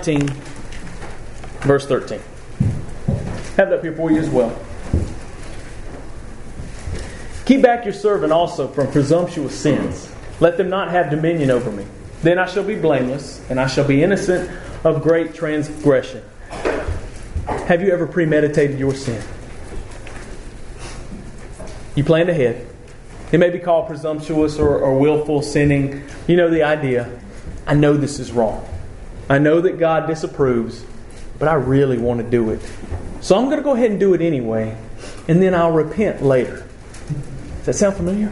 19, verse 13. Have that up here for you as well. Keep back your servant also from presumptuous sins. Let them not have dominion over me. Then I shall be blameless, and I shall be innocent of great transgression. Have you ever premeditated your sin? You planned ahead. It may be called presumptuous or willful sinning. You know the idea. I know this is wrong. I know that God disapproves, but I really want to do it. So I'm going to go ahead and do it anyway, and then I'll repent later. Does that sound familiar?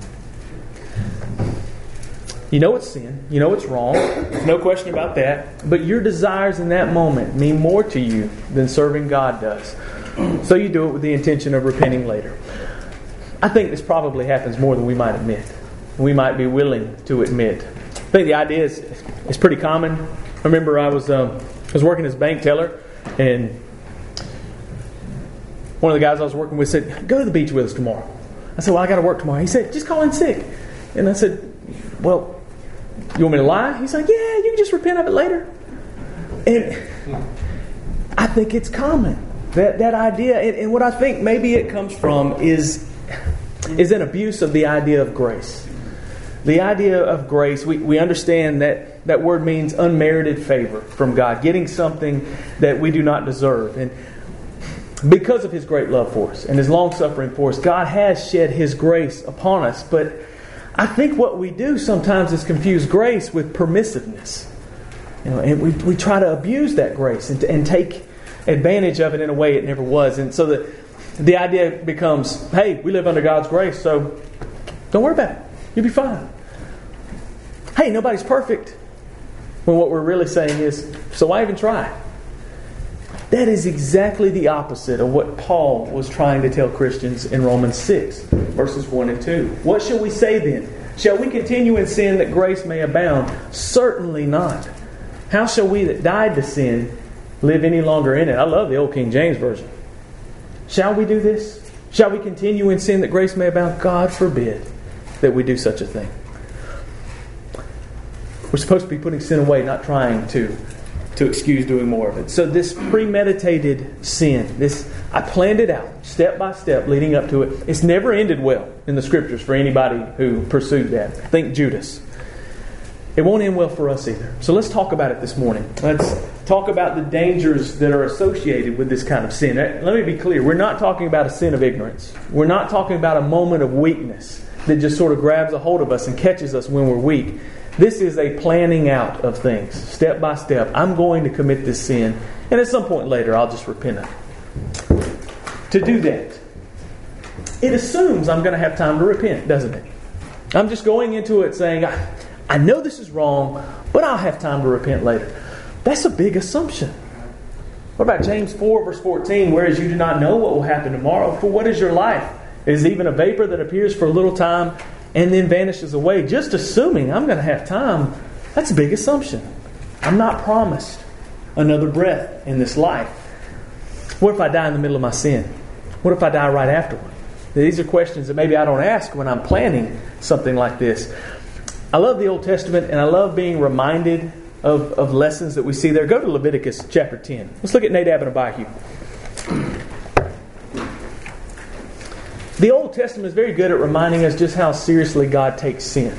You know it's sin. You know it's wrong. There's no question about that. But your desires in that moment mean more to you than serving God does. So you do it with the intention of repenting later. I think this probably happens more than we might admit. We might be willing to admit. I think the idea is pretty common. I remember I was working as a bank teller, and one of the guys I was working with said, "Go to the beach with us tomorrow." I said, "Well, I got to work tomorrow." He said, "Just call in sick." And I said, "Well, you want me to lie?" He's like, "Yeah, you can just repent of it later." And I think it's common, that idea. And what I think maybe it comes from is an abuse of the idea of grace. The idea of grace, we understand that word means unmerited favor from God, getting something that we do not deserve. And because of His great love for us and His long-suffering for us, God has shed His grace upon us. But I think what we do sometimes is confuse grace with permissiveness. And we try to abuse that grace and take advantage of it in a way it never was. And so the idea becomes, hey, we live under God's grace, so don't worry about it. You'll be fine. Hey, nobody's perfect. When what we're really saying is, so why even try? That is exactly the opposite of what Paul was trying to tell Christians in Romans 6, verses 1 and 2. What shall we say then? Shall we continue in sin that grace may abound? Certainly not. How shall we that died to sin live any longer in it? I love the old King James Version. Shall we do this? Shall we continue in sin that grace may abound? God forbid that we do such a thing. We're supposed to be putting sin away, not trying to excuse doing more of it. So this premeditated sin, I planned it out step by step leading up to it. It's never ended well in the Scriptures for anybody who pursued that. Think Judas. It won't end well for us either. So let's talk about it this morning. Let's talk about the dangers that are associated with this kind of sin. Let me be clear. We're not talking about a sin of ignorance. We're not talking about a moment of weakness that just sort of grabs a hold of us and catches us when we're weak. This is a planning out of things, step by step. I'm going to commit this sin, and at some point later, I'll just repent of it. To do that, it assumes I'm going to have time to repent, doesn't it? I'm just going into it saying, I know this is wrong, but I'll have time to repent later. That's a big assumption. What about James 4, verse 14? Whereas you do not know what will happen tomorrow, for what is your life? It is even a vapor that appears for a little time and then vanishes away. Just assuming I'm going to have time, that's a big assumption. I'm not promised another breath in this life. What if I die in the middle of my sin? What if I die right afterward? These are questions that maybe I don't ask when I'm planning something like this. I love the Old Testament, and I love being reminded of lessons that we see there. Go to Leviticus chapter 10. Let's look at Nadab and Abihu. The Old Testament is very good at reminding us just how seriously God takes sin.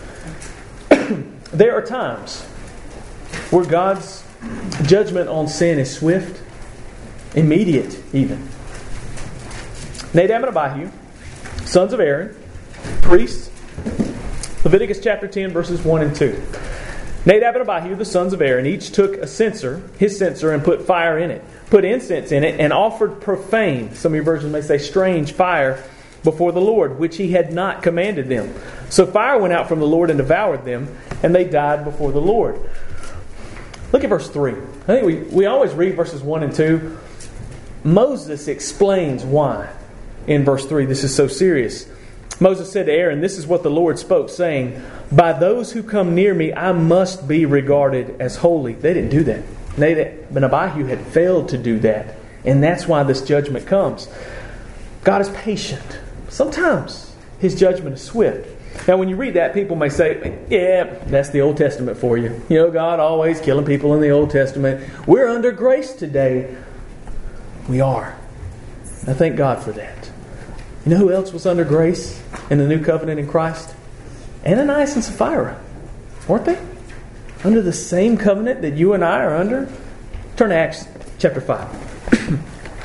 There are times where God's judgment on sin is swift, immediate even. Nadab and Abihu, sons of Aaron, priests. Leviticus chapter 10, verses 1 and 2. Nadab and Abihu, the sons of Aaron, each took a censer, his censer, and put fire in it, put incense in it, and offered profane, some of your versions may say strange, fire before the Lord, which He had not commanded them. So fire went out from the Lord and devoured them, and they died before the Lord. Look at verse 3. I think we always read verses 1 and 2. Moses explains why in verse 3 this is so serious. Moses said to Aaron, "This is what the Lord spoke, saying, by those who come near me, I must be regarded as holy." They didn't do that. Nadab and Abihu had failed to do that. And that's why this judgment comes. God is patient. Sometimes His judgment is swift. Now, when you read that, people may say, yeah, that's the Old Testament for you. You know, God always killing people in the Old Testament. We're under grace today. We are. I thank God for that. You know who else was under grace in the new covenant in Christ? Ananias and Sapphira. Weren't they? Under the same covenant that you and I are under? Turn to Acts chapter 5.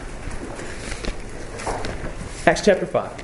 Acts chapter 5.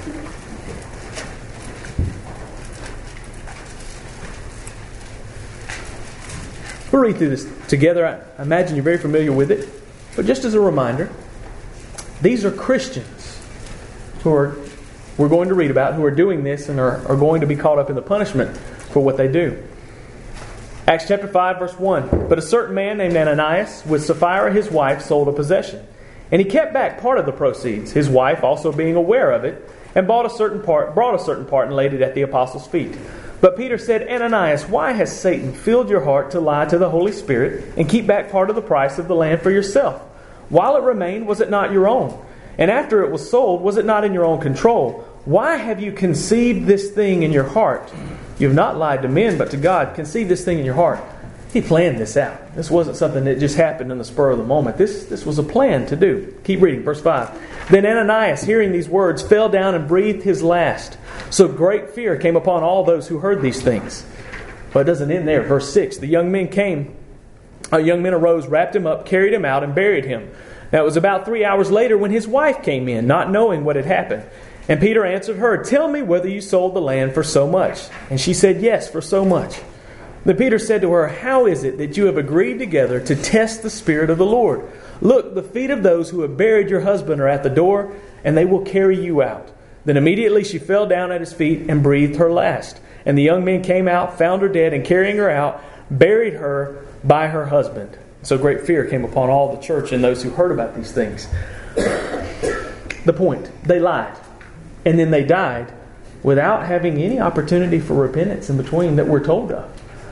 We'll read through this together. I imagine you're very familiar with it. But just as a reminder, these are Christians who we're going to read about, who are doing this and are going to be caught up in the punishment for what they do. Acts chapter 5, verse 1. But a certain man named Ananias, with Sapphira his wife, sold a possession. And he kept back part of the proceeds, his wife also being aware of it, and brought a certain part and laid it at the apostles' feet. But Peter said, Ananias, why has Satan filled your heart to lie to the Holy Spirit and keep back part of the price of the land for yourself? While it remained, was it not your own? And after it was sold, was it not in your own control? Why have you conceived this thing in your heart? You have not lied to men, but to God. Conceived this thing in your heart. He planned this out. This wasn't something that just happened in the spur of the moment. This was a plan to do. Keep reading, verse 5. Then Ananias, hearing these words, fell down and breathed his last. So great fear came upon all those who heard these things. But it doesn't end there. Verse 6. The young men arose, wrapped him up, carried him out, and buried him. Now it was about 3 hours later when his wife came in, not knowing what had happened. And Peter answered her, Tell me whether you sold the land for so much. And she said, Yes, for so much. Then Peter said to her, How is it that you have agreed together to test the Spirit of the Lord? Look, the feet of those who have buried your husband are at the door, and they will carry you out. Then immediately she fell down at his feet and breathed her last. And the young men came out, found her dead, and carrying her out, buried her by her husband. So great fear came upon all the church and those who heard about these things. The point, they lied. And then they died without having any opportunity for repentance in between that we're told of.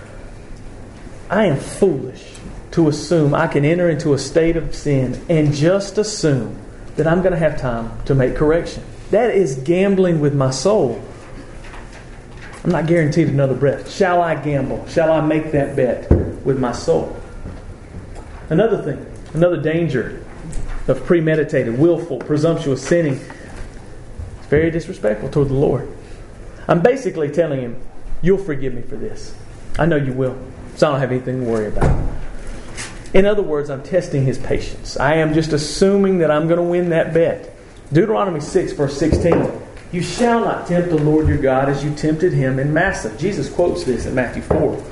I am foolish to assume I can enter into a state of sin and just assume that I'm going to have time to make correction. That is gambling with my soul. I'm not guaranteed another breath. Shall I gamble? Shall I make that bet with my soul? Another thing, another danger of premeditated, willful, presumptuous sinning. It's very disrespectful toward the Lord. I'm basically telling Him, you'll forgive me for this. I know you will. So I don't have anything to worry about. In other words, I'm testing His patience. I am just assuming that I'm going to win that bet. Deuteronomy 6, verse 16. You shall not tempt the Lord your God as you tempted Him in Massah. Jesus quotes this in Matthew 4.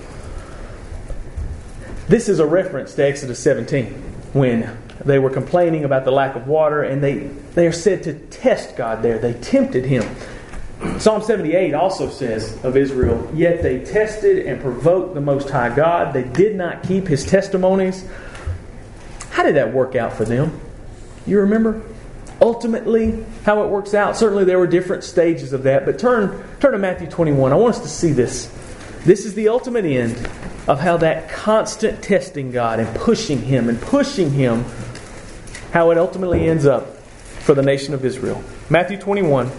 This is a reference to Exodus 17, when they were complaining about the lack of water, and they are said to test God there. They tempted Him. Psalm 78 also says of Israel, Yet they tested and provoked the Most High God. They did not keep His testimonies. How did that work out for them? You remember? Ultimately, how it works out. Certainly there were different stages of that. But turn to Matthew 21. I want us to see this. This is the ultimate end of how that constant testing God and pushing Him, how it ultimately ends up for the nation of Israel. Matthew 21.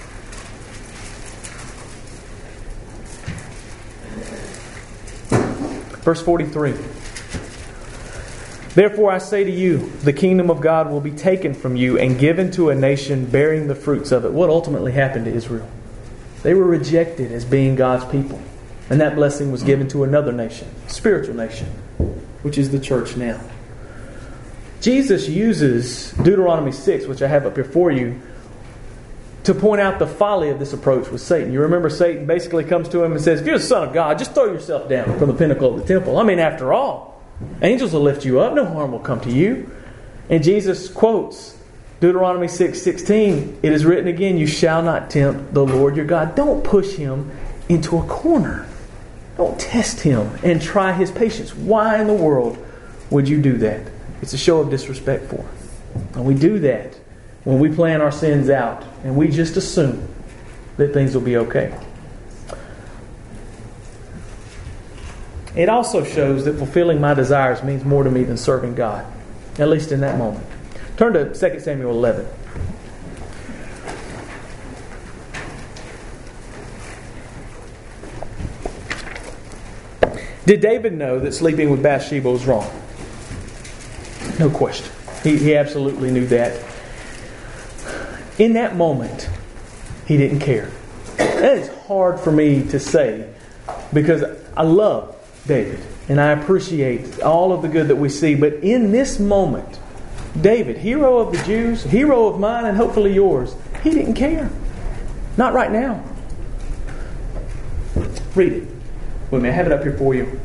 Verse 43. Therefore I say to you, the kingdom of God will be taken from you and given to a nation bearing the fruits of it. What ultimately happened to Israel? They were rejected as being God's people. And that blessing was given to another nation, spiritual nation, which is the church now. Jesus uses Deuteronomy 6, which I have up here for you, to point out the folly of this approach with Satan. You remember Satan basically comes to him and says, if you're the Son of God, just throw yourself down from the pinnacle of the temple. I mean, after all, angels will lift you up. No harm will come to you. And Jesus quotes Deuteronomy 6:16. It is written again, you shall not tempt the Lord your God. Don't push Him into a corner. Don't test Him and try His patience. Why in the world would you do that? It's a show of disrespect for Him. And we do that when we plan our sins out and we just assume that things will be okay. It also shows that fulfilling my desires means more to me than serving God, at least in that moment. Turn to 2 Samuel 11. Did David know that sleeping with Bathsheba was wrong? No question. He absolutely knew that. In that moment, he didn't care. That is hard for me to say because I love David and I appreciate all of the good that we see. But in this moment, David, hero of the Jews, hero of mine and hopefully yours, he didn't care. Not right now. Read it with me. I have it up here for you.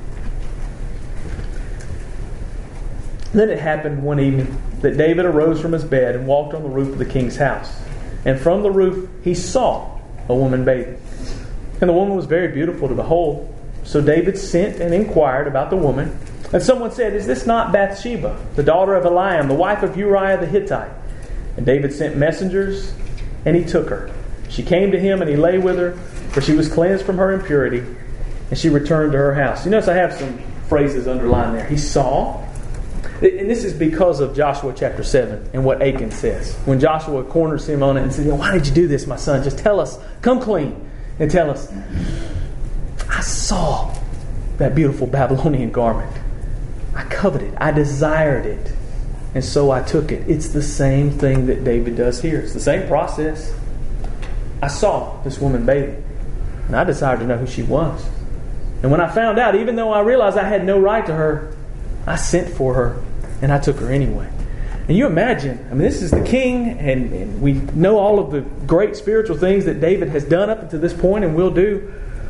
Then it happened one evening that David arose from his bed and walked on the roof of the king's house. And from the roof he saw a woman bathing. And the woman was very beautiful to behold. So David sent and inquired about the woman. And someone said, "Is this not Bathsheba, the daughter of Eliam, the wife of Uriah the Hittite?" And David sent messengers, and he took her. She came to him, and he lay with her, for she was cleansed from her impurity, and she returned to her house. You notice I have some phrases underlined there. He saw. And this is because of Joshua chapter 7 and what Achan says. When Joshua corners him on it and says, "Why did you do this, my son? Just tell us. Come clean and tell us." I saw that beautiful Babylonian garment. I coveted. I desired it. And so I took it. It's the same thing that David does here. It's the same process. I saw this woman bathing. And I desired to know who she was. And when I found out, even though I realized I had no right to her, I sent for her. And I took her anyway. And you imagine, this is the king, and we know all of the great spiritual things that David has done up to this point and will do.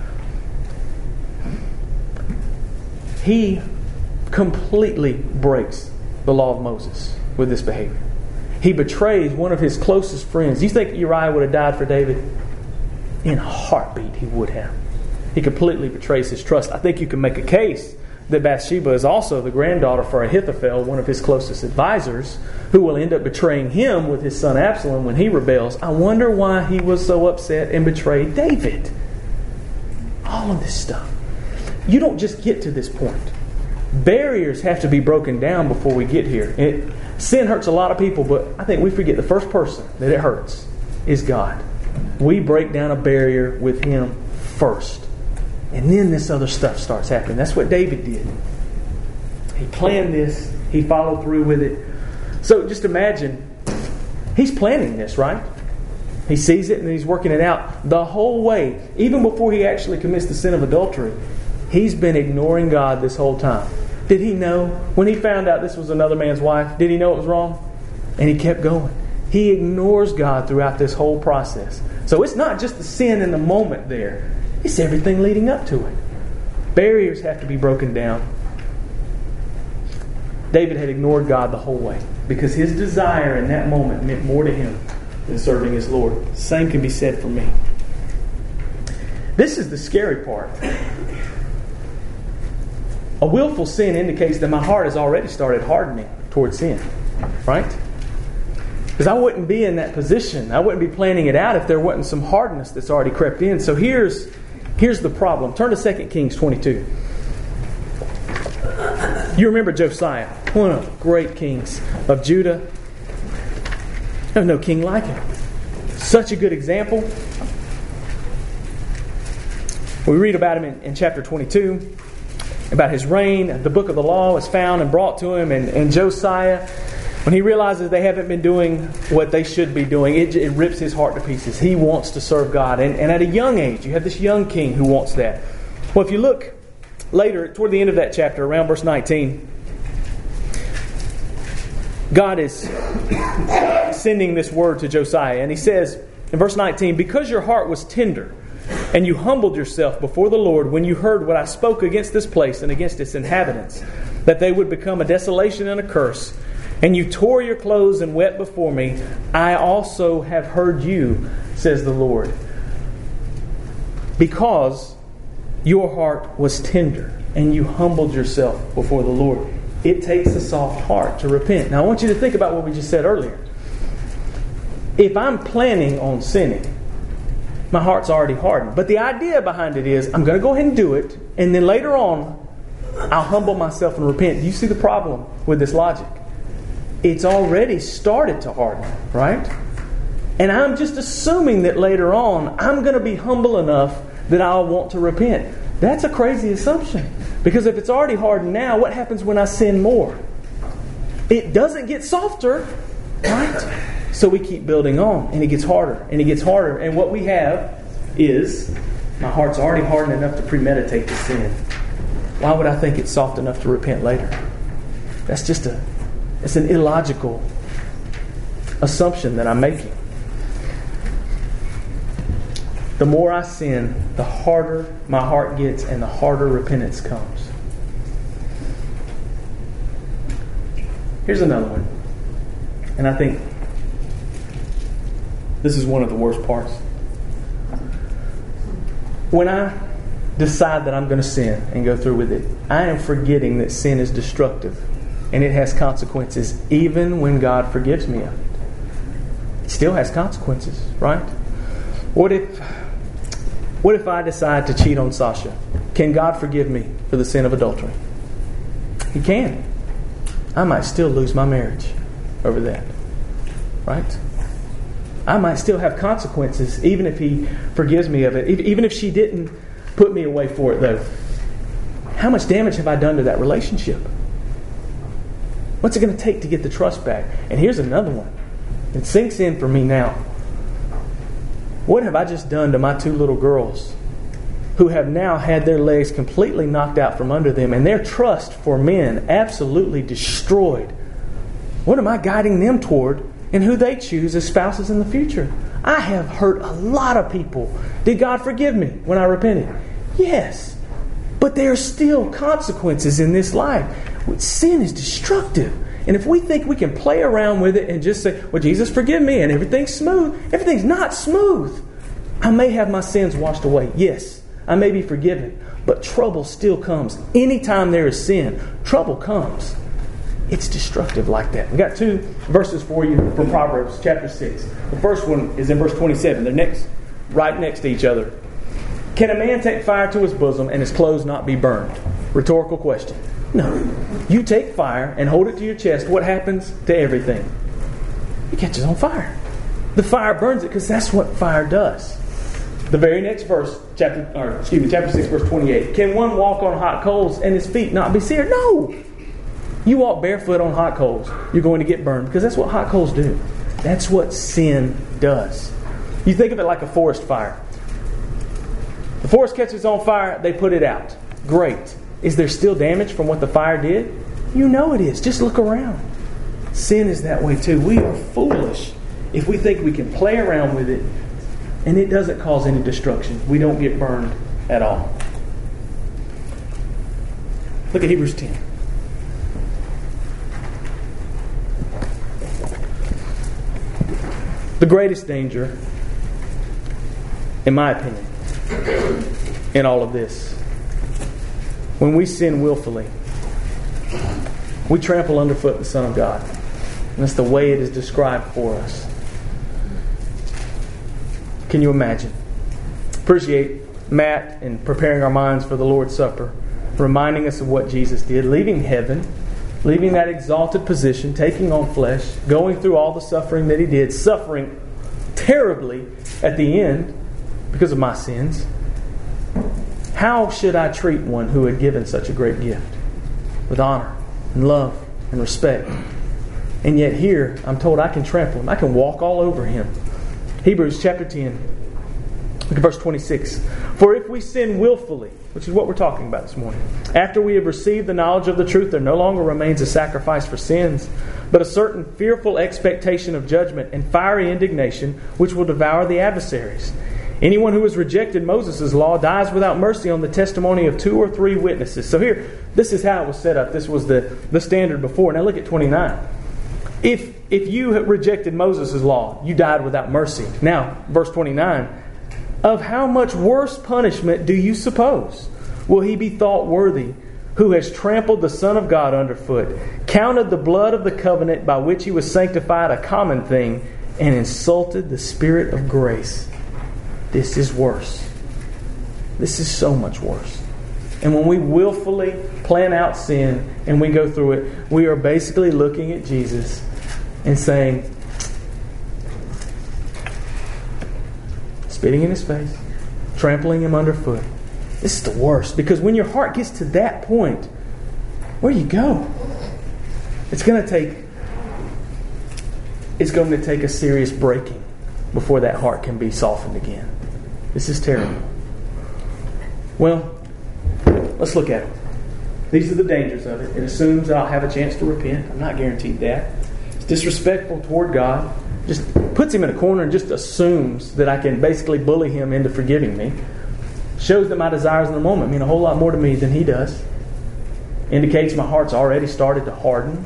He completely breaks the law of Moses with this behavior. He betrays one of his closest friends. Do you think Uriah would have died for David? In a heartbeat, he would have. He completely betrays his trust. I think you can make a case that Bathsheba is also the granddaughter for Ahithophel, one of his closest advisors, who will end up betraying him with his son Absalom when he rebels. I wonder why he was so upset and betrayed David. All of this stuff. You don't just get to this point. Barriers have to be broken down before we get here. Sin hurts a lot of people, but I think we forget the first person that it hurts is God. We break down a barrier with Him first. And then this other stuff starts happening. That's what David did. He planned this. He followed through with it. So just imagine, he's planning this, right? He sees it and he's working it out the whole way. Even before he actually commits the sin of adultery, he's been ignoring God this whole time. Did he know? When he found out this was another man's wife, did he know it was wrong? And he kept going. He ignores God throughout this whole process. So it's not just the sin in the moment there. It's everything leading up to it. Barriers have to be broken down. David had ignored God the whole way because his desire in that moment meant more to him than serving his Lord. Same can be said for me. This is the scary part. A willful sin indicates that my heart has already started hardening towards sin. Right? Because I wouldn't be in that position. I wouldn't be planning it out if there wasn't some hardness that's already crept in. So here's the problem. Turn to 2 Kings 22. You remember Josiah, one of the great kings of Judah. There's no king like him. Such a good example. We read about him in chapter 22, about his reign. The book of the law is found and brought to him. And Josiah, when he realizes they haven't been doing what they should be doing, it rips his heart to pieces. He wants to serve God. And at a young age, you have this young king who wants that. Well, if you look later, toward the end of that chapter, around verse 19, God is sending this word to Josiah. And He says in verse 19, "Because your heart was tender, and you humbled yourself before the Lord when you heard what I spoke against this place and against its inhabitants, that they would become a desolation and a curse, and you tore your clothes and wept before me, I also have heard you, says the Lord. Because your heart was tender and you humbled yourself before the Lord." It takes a soft heart to repent. Now I want you to think about what we just said earlier. If I'm planning on sinning, my heart's already hardened. But the idea behind it is, I'm going to go ahead and do it, and then later on, I'll humble myself and repent. Do you see the problem with this logic? It's already started to harden, right? And I'm just assuming that later on, I'm going to be humble enough that I'll want to repent. That's a crazy assumption. Because if it's already hardened now, what happens when I sin more? It doesn't get softer, right? So we keep building on, and it gets harder, and it gets harder. And what we have is, my heart's already hardened enough to premeditate the sin. Why would I think it's soft enough to repent later? That's just it's an illogical assumption that I'm making. The more I sin, the harder my heart gets and the harder repentance comes. Here's another one. And I think this is one of the worst parts. When I decide that I'm going to sin and go through with it, I am forgetting that sin is destructive and it has consequences even when God forgives me of it. It still has consequences, right? What if I decide to cheat on Sasha? Can God forgive me for the sin of adultery? He can. I might still lose my marriage over that, right? I might still have consequences even if He forgives me of it. Even if she didn't put me away for it, though. How much damage have I done to that relationship? What's it going to take to get the trust back? And here's another one. It sinks in for me now. What have I just done to my two little girls who have now had their legs completely knocked out from under them and their trust for men absolutely destroyed? What am I guiding them toward in who they choose as spouses in the future? I have hurt a lot of people. Did God forgive me when I repented? Yes. But there are still consequences in this life. Sin is destructive. And if we think we can play around with it and just say, well, Jesus, forgive me, and everything's smooth. Everything's not smooth. I may have my sins washed away. Yes, I may be forgiven. But trouble still comes. Anytime there is sin, trouble comes. It's destructive like that. We've got two verses for you from Proverbs chapter 6. The first one is in verse 27. They're right next to each other. Can a man take fire to his bosom and his clothes not be burned? Rhetorical question. No. You take fire and hold it to your chest. What happens to everything? It catches on fire. The fire burns it because that's what fire does. The very next verse, chapter 6, verse 28. Can one walk on hot coals and his feet not be seared? No. You walk barefoot on hot coals, you're going to get burned because that's what hot coals do. That's what sin does. You think of it like a forest fire. The forest catches on fire, they put it out. Great. Is there still damage from what the fire did? You know it is. Just look around. Sin is that way too. We are foolish if we think we can play around with it and it doesn't cause any destruction. We don't get burned at all. Look at Hebrews 10. The greatest danger, in my opinion, in all of this, when we sin willfully, we trample underfoot the Son of God. And that's the way it is described for us. Can you imagine? Appreciate Matt in preparing our minds for the Lord's Supper, reminding us of what Jesus did, leaving heaven, leaving that exalted position, taking on flesh, going through all the suffering that He did, suffering terribly at the end because of my sins. How should I treat one who had given such a great gift? With honor and love and respect. And yet here, I'm told I can trample Him. I can walk all over Him. Hebrews chapter 10. Look at verse 26. For if we sin willfully, which is what we're talking about this morning, after we have received the knowledge of the truth, there no longer remains a sacrifice for sins, but a certain fearful expectation of judgment and fiery indignation which will devour the adversaries. Anyone who has rejected Moses' law dies without mercy on the testimony of 2 or 3 witnesses. So here, this is how it was set up. This was the standard before. Now look at 29. If you had rejected Moses' law, you died without mercy. Now, verse 29. Of how much worse punishment do you suppose will he be thought worthy who has trampled the Son of God underfoot, counted the blood of the covenant by which He was sanctified a common thing, and insulted the Spirit of grace? This is worse. This is so much worse. And when we willfully plan out sin and we go through it, we are basically looking at Jesus and saying, spitting in His face, trampling Him underfoot. This is the worst. Because when your heart gets to that point, where do you go? It's going to take a serious breaking before that heart can be softened again. This is terrible. Well, let's look at it. These are the dangers of it. It assumes that I'll have a chance to repent. I'm not guaranteed that. It's disrespectful toward God. Just puts Him in a corner and just assumes that I can basically bully Him into forgiving me. Shows that my desires in the moment mean a whole lot more to me than He does. Indicates my heart's already started to harden.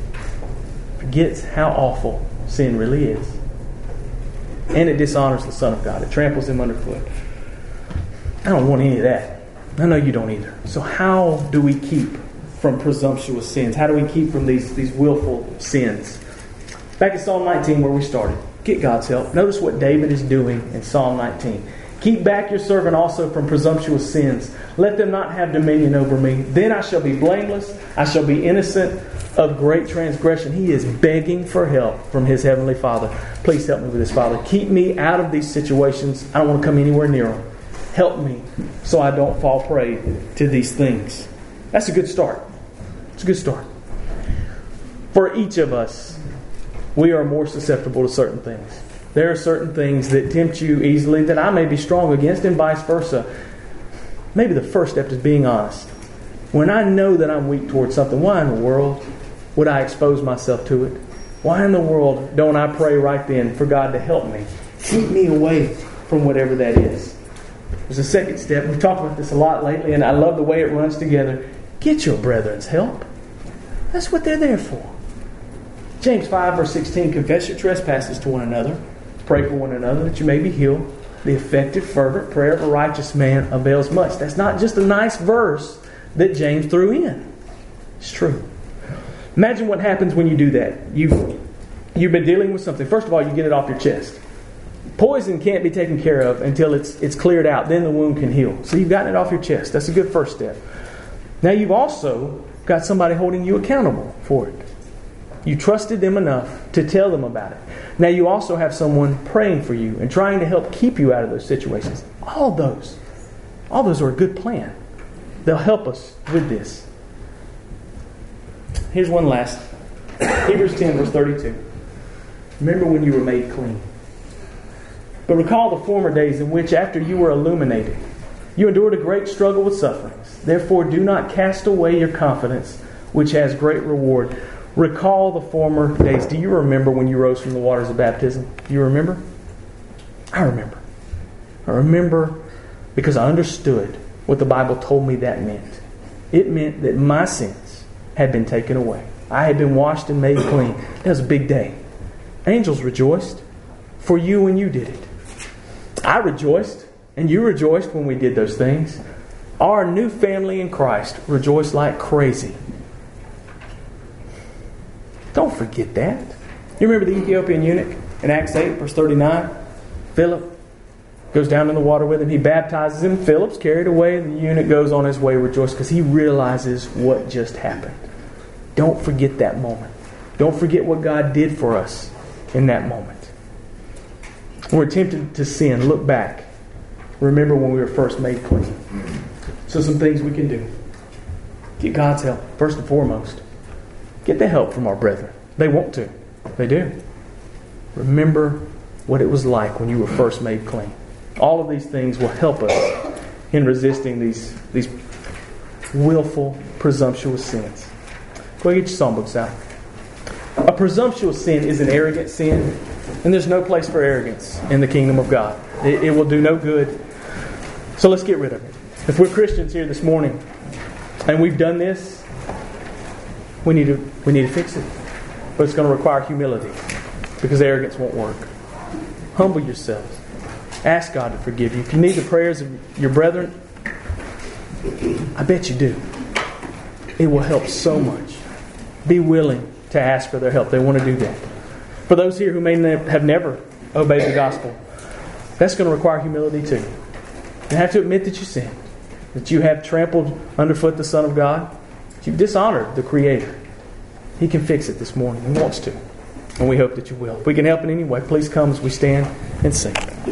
Forgets how awful sin really is. And it dishonors the Son of God. It tramples Him underfoot. I don't want any of that. I know you don't either. So how do we keep from presumptuous sins? How do we keep from these willful sins? Back in Psalm 19 where we started. Get God's help. Notice what David is doing in Psalm 19. Keep back your servant also from presumptuous sins. Let them not have dominion over me. Then I shall be blameless. I shall be innocent of great transgression. He is begging for help from his Heavenly Father. Please help me with this, Father. Keep me out of these situations. I don't want to come anywhere near them. Help me so I don't fall prey to these things. That's a good start. It's a good start. For each of us, we are more susceptible to certain things. There are certain things that tempt you easily that I may be strong against, and vice versa. Maybe the first step is being honest. When I know that I'm weak towards something, why in the world would I expose myself to it? Why in the world don't I pray right then for God to help me? Keep me away from whatever that is. There's a second step. We've talked about this a lot lately, and I love the way it runs together. Get your brethren's help. That's what they're there for. James 5 verse 16, confess your trespasses to one another. Pray for one another that you may be healed. The effective, fervent prayer of a righteous man avails much. That's not just a nice verse that James threw in. It's true. Imagine what happens when you do that. You've been dealing with something. First of all, you get it off your chest. Poison can't be taken care of until it's cleared out. Then the wound can heal. So you've gotten it off your chest. That's a good first step. Now you've also got somebody holding you accountable for it. You trusted them enough to tell them about it. Now you also have someone praying for you and trying to help keep you out of those situations. All those are a good plan. They'll help us with this. Here's one last. Hebrews 10 verse 32. Remember when you were made clean. But recall the former days in which after you were illuminated, you endured a great struggle with sufferings. Therefore do not cast away your confidence, which has great reward. Recall the former days. Do you remember when you rose from the waters of baptism? Do you remember? I remember. I remember because I understood what the Bible told me that meant. It meant that my sins had been taken away. I had been washed and made clean. That was a big day. Angels rejoiced for you when you did it. I rejoiced and you rejoiced when we did those things. Our new family in Christ rejoiced like crazy. Don't forget that. You remember the Ethiopian eunuch in Acts 8 verse 39? Philip goes down in the water with him. He baptizes him. Philip's carried away. The eunuch goes on his way rejoiced because he realizes what just happened. Don't forget that moment. Don't forget what God did for us in that moment. When we're tempted to sin, look back. Remember when we were first made clean. So some things we can do. Get God's help, first and foremost. Get the help from our brethren. They want to. They do. Remember what it was like when you were first made clean. All of these things will help us in resisting these willful, presumptuous sins. Go ahead and get your songbooks out. A presumptuous sin is an arrogant sin, and there's no place for arrogance in the kingdom of God. It will do no good. So let's get rid of it. If we're Christians here this morning, and we've done this, we need to fix it. But it's going to require humility, because arrogance won't work. Humble yourselves. Ask God to forgive you. If you need the prayers of your brethren, I bet you do. It will help so much. Be willing to ask for their help. They want to do that. For those here who may have never obeyed the gospel, that's going to require humility too. You have to admit that you sinned, that you have trampled underfoot the Son of God, that you've dishonored the Creator. He can fix it this morning. He wants to. And we hope that you will. If we can help in any way, please come as we stand and sing.